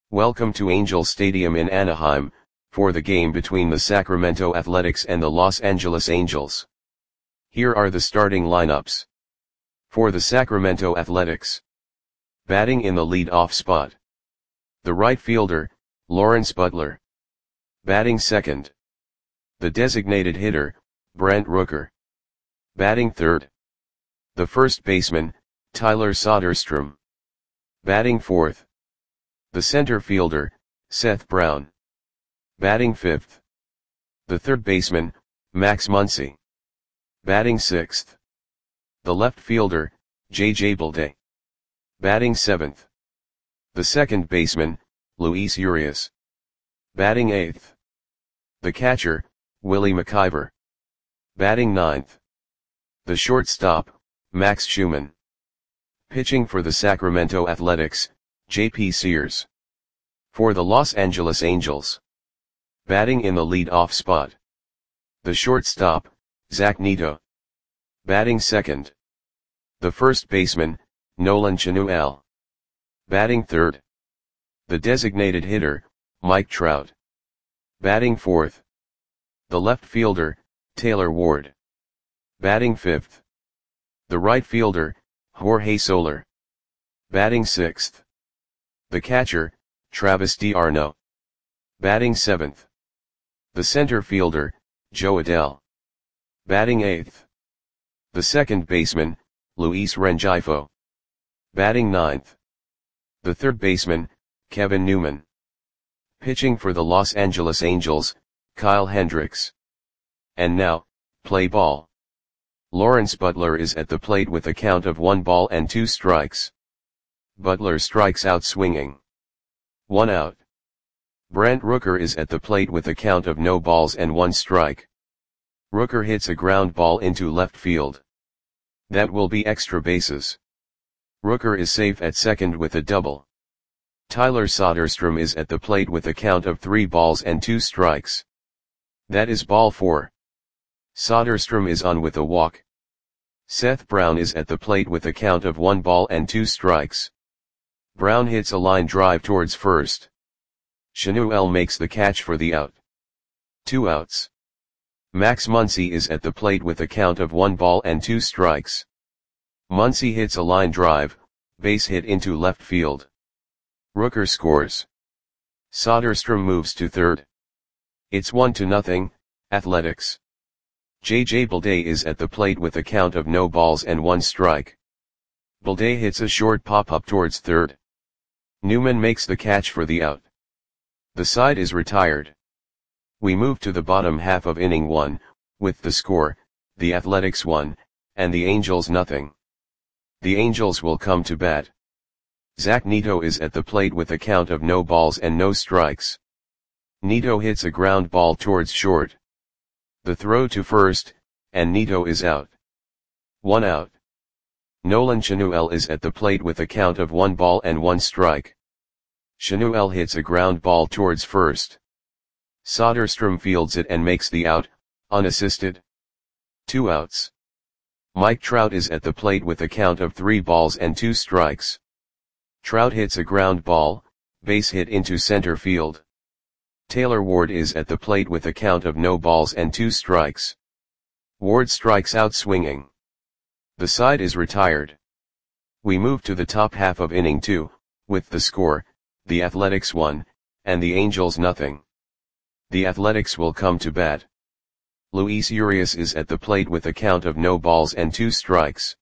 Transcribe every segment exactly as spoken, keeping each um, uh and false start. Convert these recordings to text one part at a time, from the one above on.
Welcome to Angel Stadium in Anaheim, for the game between the Sacramento Athletics and the Los Angeles Angels. Here are the starting lineups. For the Sacramento Athletics. Batting in the lead-off spot. The right fielder, Lawrence Butler. Batting second. The designated hitter, Brent Rooker. Batting third. The first baseman, Tyler Soderstrom. Batting fourth. The center fielder, Seth Brown. Batting fifth. The third baseman, Max Muncy. Batting sixth. The left fielder, J J Bleday. Batting seventh. The second baseman, Luis Urias. Batting eighth. The catcher, Willie McIver. Batting ninth. The shortstop, Max Schumann. Pitching for the Sacramento Athletics, J P Sears. For the Los Angeles Angels. Batting in the lead-off spot. The shortstop, Zach Neto. Batting second. The first baseman, Nolan Chanuel. Batting third. The designated hitter, Mike Trout. Batting fourth. The left fielder, Taylor Ward. Batting fifth. The right fielder, Jorge Soler. Batting sixth. The catcher, Travis d'Arnaud. Batting seventh. The center fielder, Joe Adell. Batting eighth. The second baseman, Luis Rengifo. Batting ninth. The third baseman, Kevin Newman. Pitching for the Los Angeles Angels, Kyle Hendricks. And now, play ball. Lawrence Butler is at the plate with a count of one ball and two strikes. Butler strikes out swinging. One out. Brent Rooker is at the plate with a count of no balls and one strike. Rooker hits a ground ball into left field. That will be extra bases. Rooker is safe at second with a double. Tyler Soderstrom is at the plate with a count of three balls and two strikes. That is ball four. Soderstrom is on with a walk. Seth Brown is at the plate with a count of one ball and two strikes. Brown hits a line drive towards first. Chanuel makes the catch for the out. Two outs. Max Muncy is at the plate with a count of one ball and two strikes. Muncy hits a line drive, base hit into left field. Rooker scores. Soderstrom moves to third. It's one to nothing, Athletics. J J Bleday is at the plate with a count of no balls and one strike. Bleday hits a short pop-up towards third. Newman makes the catch for the out. The side is retired. We move to the bottom half of inning one, with the score, the Athletics one, and the Angels nothing. The Angels will come to bat. Zach Neto is at the plate with a count of no balls and no strikes. Neto hits a ground ball towards short. The throw to first, and Neto is out. One out. Nolan Chanuel is at the plate with a count of one ball and one strike. Chanuel hits a ground ball towards first. Soderstrom fields it and makes the out, unassisted. Two outs. Mike Trout is at the plate with a count of three balls and two strikes. Trout hits a ground ball, base hit into center field. Taylor Ward is at the plate with a count of no balls and two strikes. Ward strikes out swinging. The side is retired. We move to the top half of inning two, with the score, the Athletics one, and the Angels nothing. The Athletics will come to bat. Luis Urias is at the plate with a count of no balls and two strikes.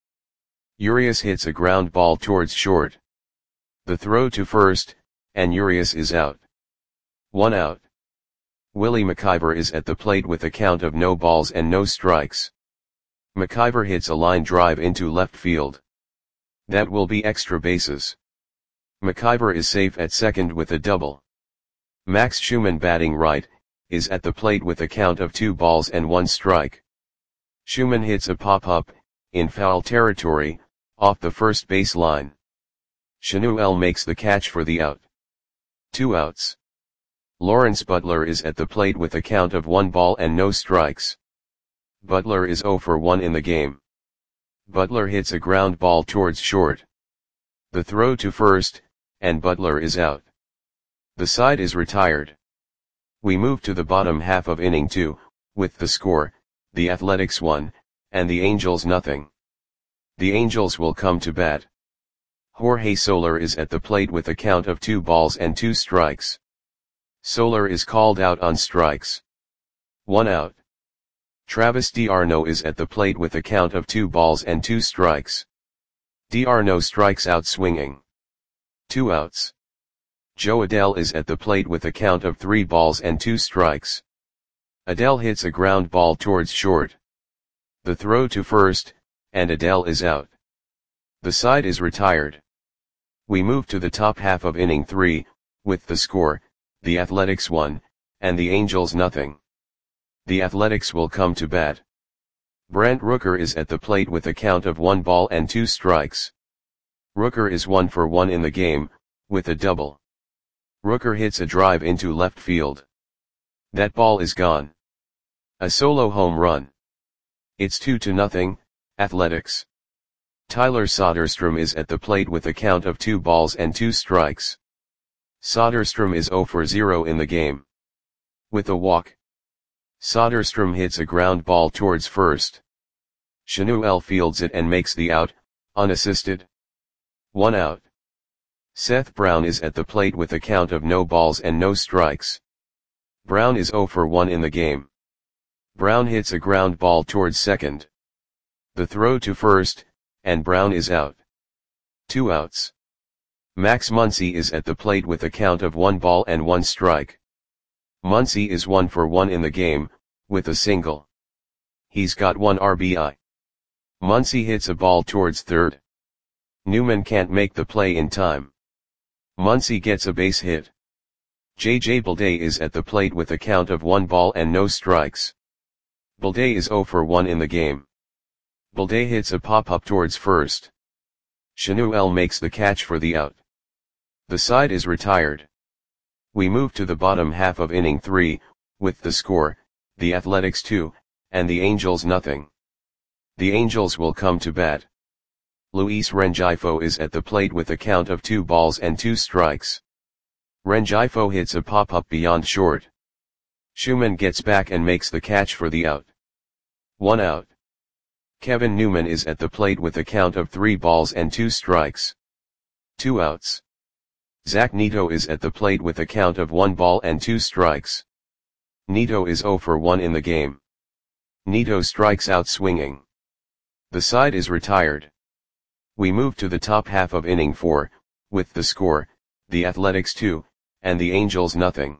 Urias hits a ground ball towards short. The throw to first, and Urias is out. One out. Willie McIver is at the plate with a count of no balls and no strikes. McIver hits a line drive into left field. That will be extra bases. McIver is safe at second with a double. Max Schumann batting right, is at the plate with a count of two balls and one strike. Schumann hits a pop-up, in foul territory, off the first base line. Chanuel makes the catch for the out. Two outs. Lawrence Butler is at the plate with a count of one ball and no strikes. Butler is zero for one in the game. Butler hits a ground ball towards short. The throw to first, and Butler is out. The side is retired. We move to the bottom half of inning two, with the score, the Athletics one, and the Angels nothing. The Angels will come to bat. Jorge Soler is at the plate with a count of two balls and two strikes. Soler is called out on strikes. One out. Travis d'Arnaud is at the plate with a count of two balls and two strikes. d'Arnaud strikes out swinging. Two outs. Jo Adell is at the plate with a count of three balls and two strikes. Adell hits a ground ball towards short. The throw to first, and Adell is out. The side is retired. We move to the top half of inning three, with the score, the Athletics one, and the Angels nothing. The Athletics will come to bat. Brandt Rooker is at the plate with a count of one ball and two strikes. Rooker is one for one in the game, with a double. Rooker hits a drive into left field. That ball is gone. A solo home run. It's two to nothing, Athletics. Tyler Soderstrom is at the plate with a count of two balls and two strikes. Soderstrom is zero for zero in the game. With a walk. Soderstrom hits a ground ball towards first. Shanuel fields it and makes the out, unassisted. One out. Seth Brown is at the plate with a count of no balls and no strikes. Brown is zero for one in the game. Brown hits a ground ball towards second. The throw to first, and Brown is out. Two outs. Max Muncy is at the plate with a count of one ball and one strike. Muncy is one for one in the game, with a single. He's got one R B I. Muncy hits a ball towards third. Newman can't make the play in time. Muncy gets a base hit. J J Bleday is at the plate with a count of one ball and no strikes. Bleday is zero for one in the game. Bleday hits a pop-up towards first. Shanuel makes the catch for the out. The side is retired. We move to the bottom half of inning three, with the score, the Athletics two, and the Angels nothing. The Angels will come to bat. Luis Rengifo is at the plate with a count of two balls and two strikes. Rengifo hits a pop-up beyond short. Schumann gets back and makes the catch for the out. One out. Kevin Newman is at the plate with a count of three balls and two strikes. Two outs. Zach Neto is at the plate with a count of one ball and two strikes. Neto is zero for one in the game. Neto strikes out swinging. The side is retired. We move to the top half of inning four, with the score, the Athletics two, and the Angels nothing.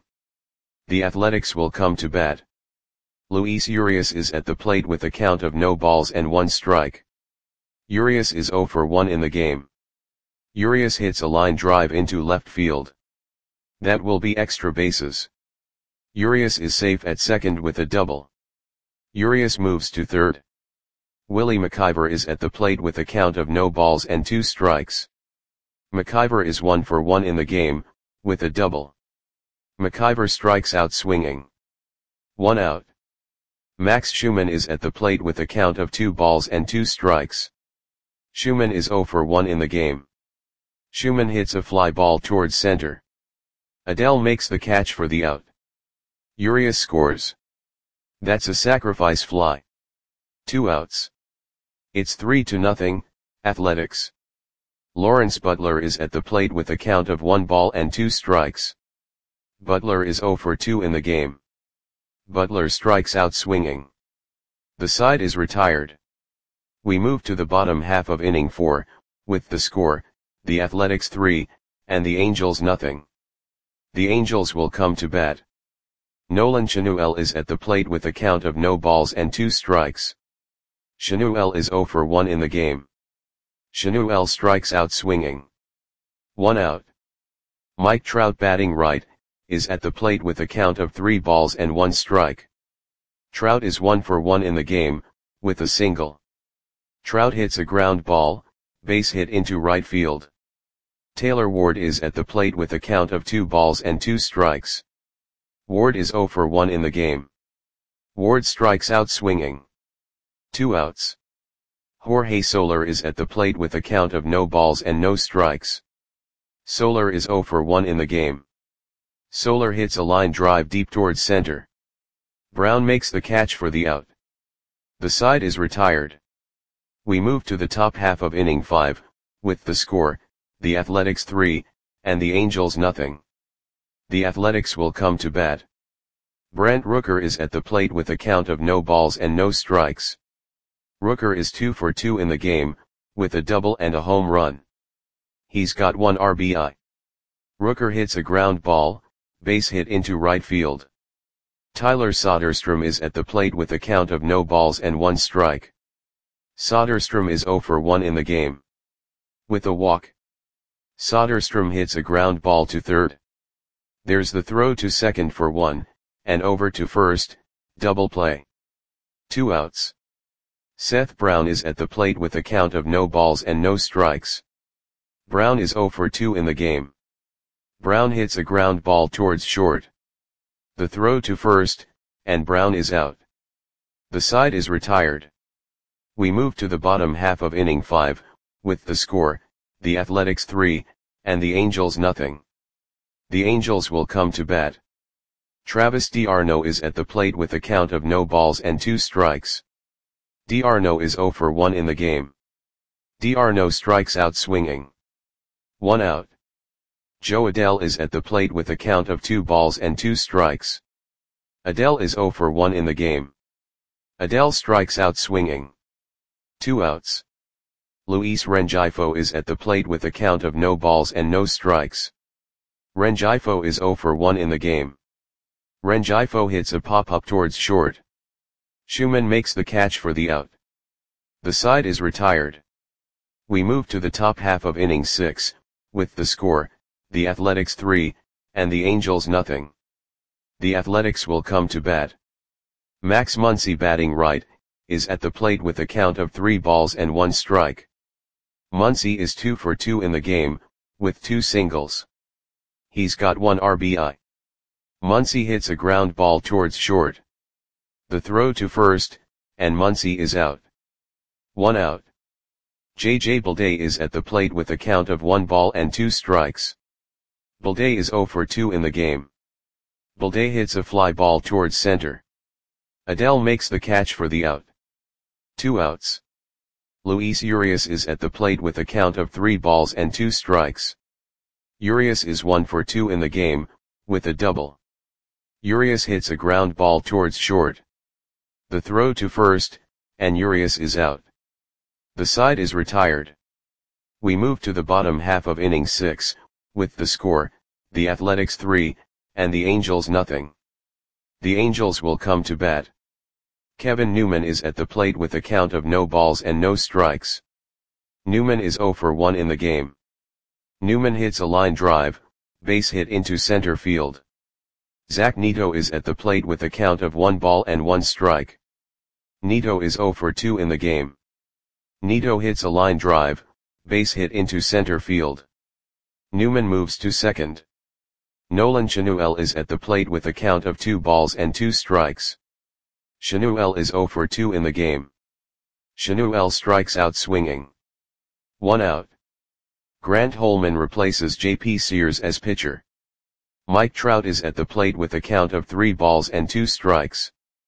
The Athletics will come to bat. Luis Urias is at the plate with a count of no balls and one strike. Urias is zero for one in the game. Urias hits a line drive into left field. That will be extra bases. Urias is safe at second with a double. Urias moves to third. Willie McIver is at the plate with a count of no balls and two strikes. McIver is one for one in the game, with a double. McIver strikes out swinging. One out. Max Schumann is at the plate with a count of two balls and two strikes. Schumann is zero for one in the game. Schumann hits a fly ball towards center. Adell makes the catch for the out. Urias scores. That's a sacrifice fly. Two outs. It's three to nothing, Athletics. Lawrence Butler is at the plate with a count of one ball and two strikes. Butler is zero for two in the game. Butler strikes out swinging. The side is retired. We move to the bottom half of inning four, with the score, the Athletics three, and the Angels nothing. The Angels will come to bat. Nolan Shanuel is at the plate with a count of no balls and two strikes. Shanuel is zero for one in the game. Shanuel strikes out swinging. One out. Mike Trout batting right, is at the plate with a count of three balls and one strike. Trout is one for one in the game, with a single. Trout hits a ground ball, base hit into right field. Taylor Ward is at the plate with a count of two balls and two strikes. Ward is zero for one in the game. Ward strikes out swinging. Two outs. Jorge Soler is at the plate with a count of no balls and no strikes. Soler is zero for one in the game. Soler hits a line drive deep towards center. Brown makes the catch for the out. The side is retired. We move to the top half of inning five, with the score, the Athletics three, and the Angels nothing. The Athletics will come to bat. Brent Rooker is at the plate with a count of no balls and no strikes. Rooker is two for two in the game, with a double and a home run. He's got one R B I. Rooker hits a ground ball, base hit into right field. Tyler Soderstrom is at the plate with a count of no balls and one strike. Soderstrom is zero for one in the game. With a walk. Soderstrom hits a ground ball to third. There's the throw to second for one, and over to first, double play. Two outs. Seth Brown is at the plate with a count of no balls and no strikes. Brown is zero for two in the game. Brown hits a ground ball towards short. The throw to first, and Brown is out. The side is retired. We move to the bottom half of inning five, with the score, the Athletics three, and the Angels nothing. The Angels will come to bat. Travis d'Arnaud is at the plate with a count of no balls and two strikes. D'Arnaud is zero for one in the game. D'Arnaud strikes out swinging. One out. Joe Adell is at the plate with a count of two balls and two strikes. Adell is zero for one in the game. Adell strikes out swinging. Two outs. Luis Rengifo is at the plate with a count of no balls and no strikes. Rengifo is zero for one in the game. Rengifo hits a pop-up towards short. Schumann makes the catch for the out. The side is retired. We move to the top half of inning six, with the score, the Athletics three, and the Angels nothing. The Athletics will come to bat. Max Muncy, batting right, is at the plate with a count of three balls and one strike. Muncy is two for two in the game, with two singles. He's got one R B I. Muncy hits a ground ball towards short. The throw to first, and Muncy is out. One out. J J Bleday is at the plate with a count of one ball and two strikes. Bleday is zero for two in the game. Bleday hits a fly ball towards center. Adell makes the catch for the out. Two outs. Luis Urias is at the plate with a count of three balls and two strikes. Urias is one for two in the game, with a double. Urias hits a ground ball towards short. The throw to first, and Urias is out. The side is retired. We move to the bottom half of inning six, with the score, the Athletics three, and the Angels nothing. The Angels will come to bat. Kevin Newman is at the plate with a count of no balls and no strikes. Newman is zero for one in the game. Newman hits a line drive, base hit into center field. Zach Neto is at the plate with a count of one ball and one strike. Neto is zero for two in the game. Neto hits a line drive, base hit into center field. Newman moves to second. Nolan Chanuel is at the plate with a count of two balls and two strikes. Chanuel is zero for two in the game. Chanuel strikes out swinging. One out. Grant Holman replaces J P Sears as pitcher. Mike Trout is at the plate with a count of three balls and two strikes.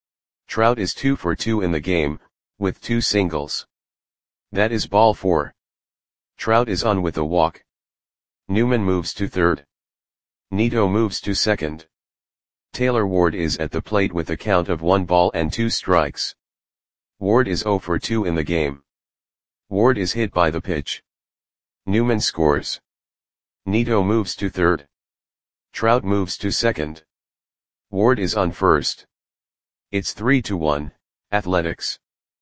Trout is two for two in the game, with two singles. That is ball four. Trout is on with a walk. Newman moves to third. Neto moves to second. Taylor Ward is at the plate with a count of one ball and two strikes. Ward is zero for two in the game. Ward is hit by the pitch. Newman scores. Neto moves to third. Trout moves to second. Ward is on first. It's three to one, Athletics.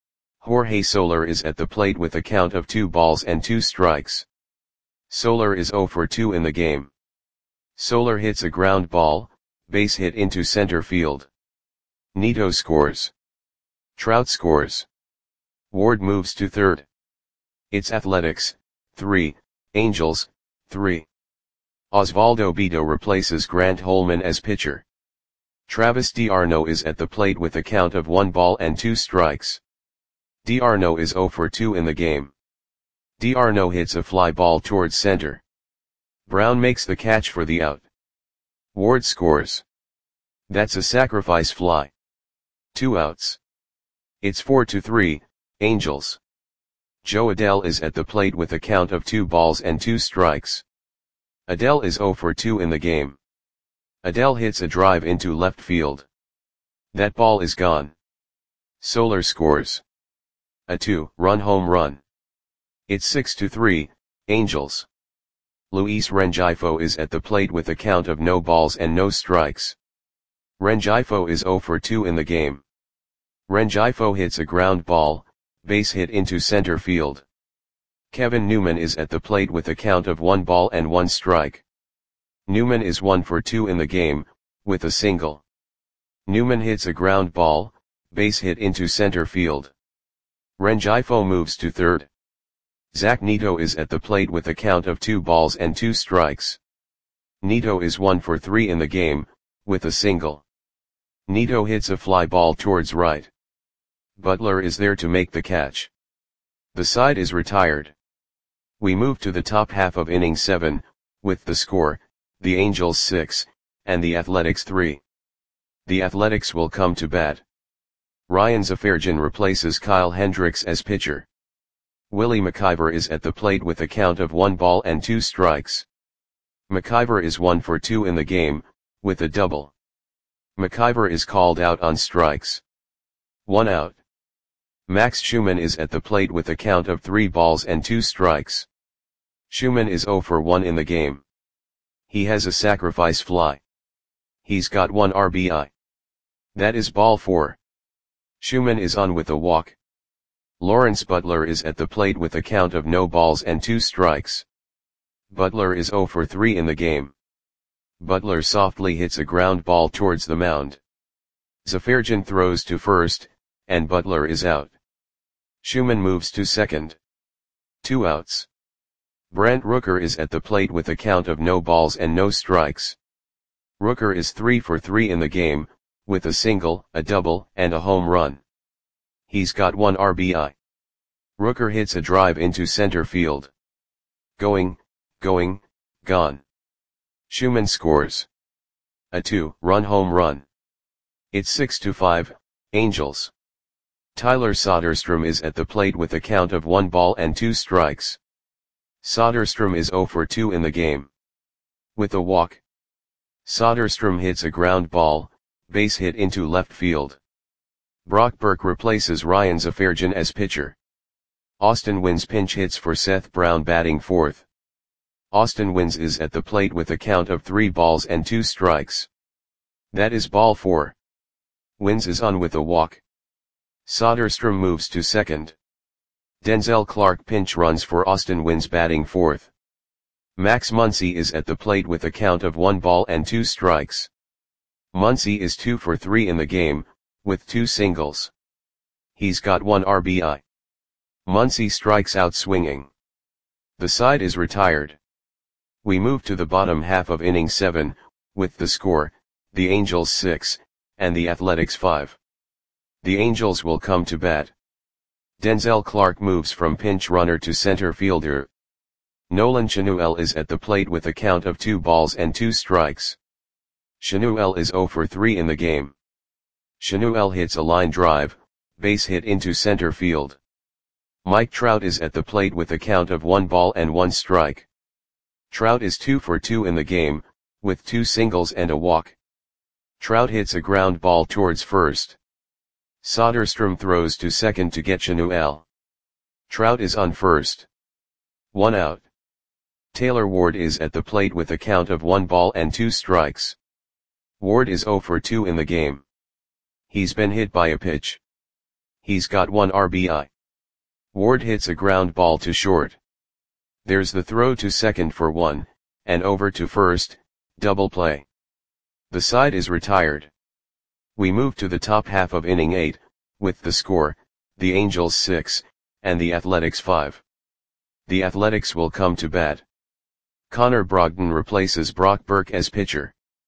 Jorge Soler is at the plate with a count of two balls and two strikes. Soler is zero for two in the game. Soler hits a ground ball, base hit into center field. Neto scores. Trout scores. Ward moves to third. It's Athletics, three, Angels, three. Osvaldo Bido replaces Grant Holman as pitcher. Travis d'Arnaud is at the plate with a count of one ball and two strikes. D'Arnaud is zero for two in the game. D'Arnaud hits a fly ball towards center. Brown makes the catch for the out. Ward scores. That's a sacrifice fly. Two outs. It's four to three, Angels. Jo Adell is at the plate with a count of two balls and two strikes. Adell is oh for two in the game. Adell hits a drive into left field. That ball is gone. Soler scores. A two-run home run. It's six to three, Angels. Luis Rengifo is at the plate with a count of no balls and no strikes. Rengifo is oh for two in the game. Rengifo hits a ground ball, base hit into center field. Kevin Newman is at the plate with a count of one ball and one strike. Newman is one for two in the game, with a single. Newman hits a ground ball, base hit into center field. Rengifo moves to third. Zach Neto is at the plate with a count of two balls and two strikes. Neto is one for three in the game, with a single. Neto hits a fly ball towards right. Butler is there to make the catch. The side is retired. We move to the top half of inning seven, with the score, the Angels six, and the Athletics three. The Athletics will come to bat. Ryan Zafarjan replaces Kyle Hendricks as pitcher. Willie McIver is at the plate with a count of one ball and two strikes. McIver is one for two in the game, with a double. McIver is called out on strikes. One out. Max Schumann is at the plate with a count of three balls and two strikes. Schumann is oh for one in the game. He has a sacrifice fly. He's got one R B I. That is ball four. Schumann is on with a walk. Lawrence Butler is at the plate with a count of no balls and two strikes. Butler is oh for three in the game. Butler softly hits a ground ball towards the mound. Zafarjan throws to first, and Butler is out. Schumann moves to second. Two outs. Brent Rooker is at the plate with a count of no balls and no strikes. Rooker is three for three in the game, with a single, a double, and a home run. He's got one R B I. Rooker hits a drive into center field. Going, going, gone. Schumann scores. A two-run home run. It's six to five, Angels. Tyler Soderstrom is at the plate with a count of one ball and two strikes. Soderstrom is oh for two in the game. With a walk. Soderstrom hits a ground ball, base hit into left field. Brock Burke replaces Ryan Zafarjan as pitcher. Austin Wynns pinch hits for Seth Brown batting fourth. Austin Wynns is at the plate with a count of three balls and two strikes. That is ball four. Wynns is on with a walk. Soderstrom moves to second. Denzel Clark pinch runs for Austin Wynns batting fourth. Max Muncy is at the plate with a count of one ball and two strikes. Muncy is two for three in the game, with two singles. He's got one R B I. Muncy strikes out swinging. The side is retired. We move to the bottom half of inning seven, with the score, the Angels six, and the Athletics five. The Angels will come to bat. Denzel Clark moves from pinch runner to center fielder. Nolan Chanuel is at the plate with a count of two balls and two strikes. Chanuel is oh for three in the game. Chanuel hits a line drive, base hit into center field. Mike Trout is at the plate with a count of one ball and one strike. Trout is two for two in the game, with two singles and a walk. Trout hits a ground ball towards first. Soderstrom throws to second to get Chanuel. Trout is on first. One out. Taylor Ward is at the plate with a count of one ball and two strikes. Ward is oh for two in the game. He's been hit by a pitch. He's got one R B I. Ward hits a ground ball to short. There's the throw to second for one, and over to first, double play. The side is retired. We move to the top half of inning eight, with the score, the Angels six, and the Athletics five. The Athletics will come to bat. Connor Brogdon replaces Brock Burke as pitcher.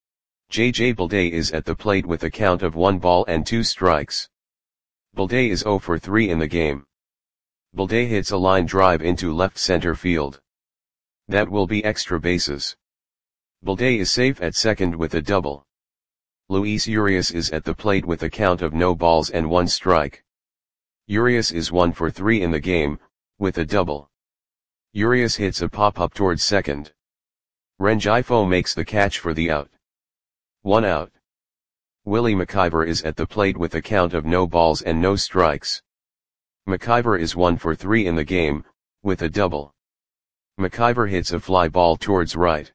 J J Bleday is at the plate with a count of one ball and two strikes. Bleday is oh for three in the game. Bleday hits a line drive into left center field. That will be extra bases. Balday is safe at second with a double. Luis Urias is at the plate with a count of no balls and one strike. Urias is one for three in the game, with a double. Urias hits a pop-up towards second. Rengifo makes the catch for the out. One out. Willie McIver is at the plate with a count of no balls and no strikes. McIver is one for three in the game, with a double. McIver hits a fly ball towards right.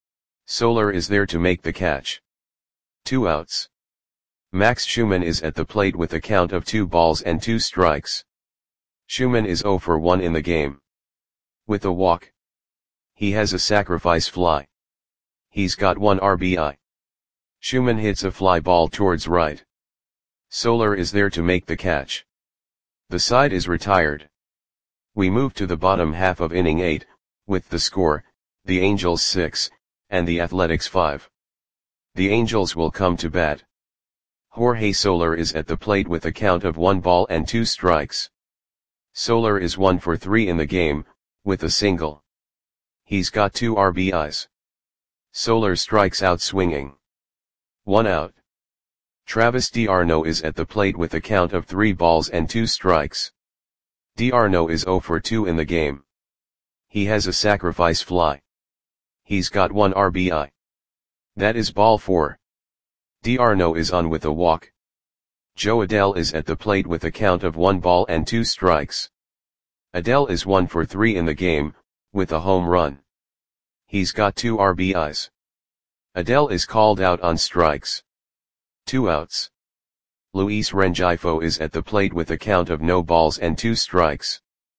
Soler is there to make the catch. Two outs. Max Schumann is at the plate with a count of two balls and two strikes. Schumann is zero for one in the game. With a walk. He has a sacrifice fly. He's got one R B I. Schumann hits a fly ball towards right. Soler is there to make the catch. The side is retired. We move to the bottom half of inning eight, with the score, the Angels six, and the Athletics five. The Angels will come to bat. Jorge Soler is at the plate with a count of one ball and two strikes. Soler is one for three in the game, with a single. He's got two R B Is. Soler strikes out swinging. One out. Travis d'Arnaud is at the plate with a count of three balls and two strikes. d'Arnaud is zero for two in the game. He has a sacrifice fly. He's got one R B I. That is ball four. d'Arnaud is on with a walk. Joe Adell is at the plate with a count of one ball and two strikes. Adell is one for three in the game, with a home run. He's got two R B Is. Adell is called out on strikes. Two outs. Luis Rengifo is at the plate with a count of no balls and two strikes.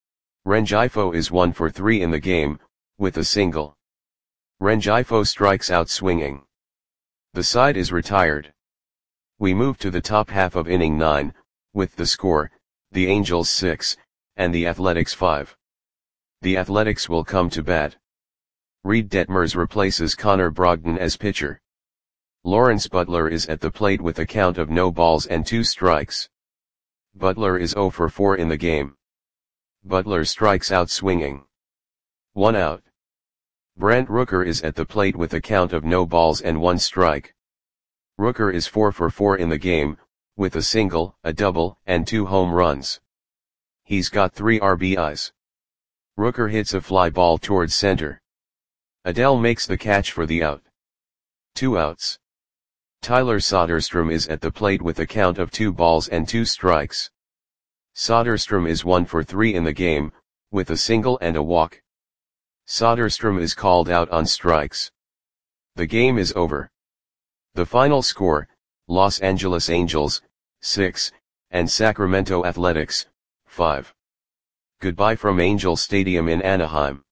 Rengifo is one for three in the game, with a single. Rengifo strikes out swinging. The side is retired. We move to the top half of inning nine, with the score, the Angels six, and the Athletics five. The Athletics will come to bat. Reed Detmers replaces Connor Brogdon as pitcher. Lawrence Butler is at the plate with a count of no balls and two strikes. Butler is zero for four in the game. Butler strikes out swinging. One out. Brent Rooker is at the plate with a count of no balls and one strike. Rooker is four for four in the game, with a single, a double, and two home runs. He's got three R B Is. Rooker hits a fly ball towards center. Adell makes the catch for the out. Two outs. Tyler Soderstrom is at the plate with a count of two balls and two strikes. Soderstrom is one for three in the game, with a single and a walk. Soderstrom is called out on strikes. The game is over. The final score, Los Angeles Angels, six, and Sacramento Athletics, five. Goodbye from Angel Stadium in Anaheim.